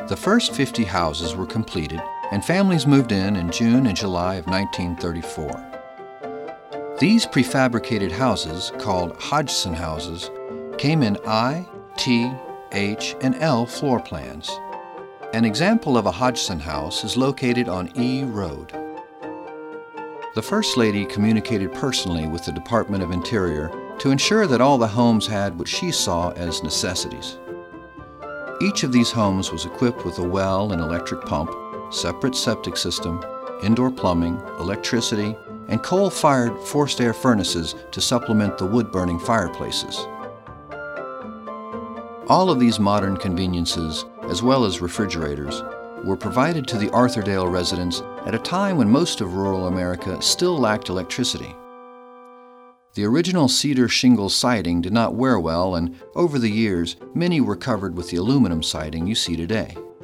The first 50 houses were completed and families moved in June and July of 1934. These prefabricated houses, called Hodgson houses, came in I, T, H, and L floor plans. An example of a Hodgson house is located on E Road. The First Lady communicated personally with the Department of Interior to ensure that all the homes had what she saw as necessities. Each of these homes was equipped with a well and electric pump, separate septic system, indoor plumbing, electricity, and coal-fired forced air furnaces to supplement the wood-burning fireplaces. All of these modern conveniences, as well as refrigerators, were provided to the Arthurdale residents at a time when most of rural America still lacked electricity. The original cedar shingle siding did not wear well, and over the years, many were covered with the aluminum siding you see today.